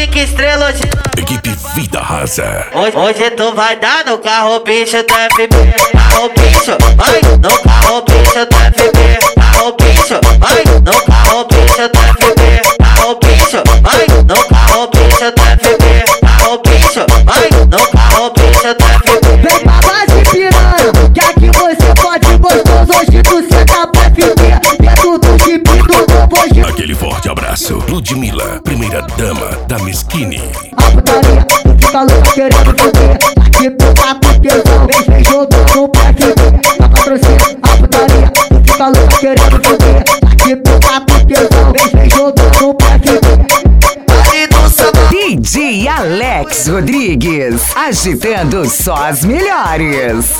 5 estrelas de Equipe Vida Rasa. Hoje tu vai dar no carro bicho do FB. Carro bicho, vai no carro bicho do FB. Carro bicho, vai no carro bicho do FB. Carro bicho, vai no carro bicho do FB. Carro bicho, vai no carro bicho do FB. Vem pra base piranha, que aqui você pode gostoso. Hoje tu senta pra FB, dentro do jipe do novo hoje. Aquele forte abraço. Ludmilla, primeira dama da Mesquine. A putaria, tu fica louca querendo foder. Aqui tu tá com tesão, vem jogando pra FB. Pra patrocínio, a putaria, tu fica louca querendo foder. Aqui tu tá com tesão, vem jogando pra FB. DJ Alex Rodrigues, agitando só as melhores.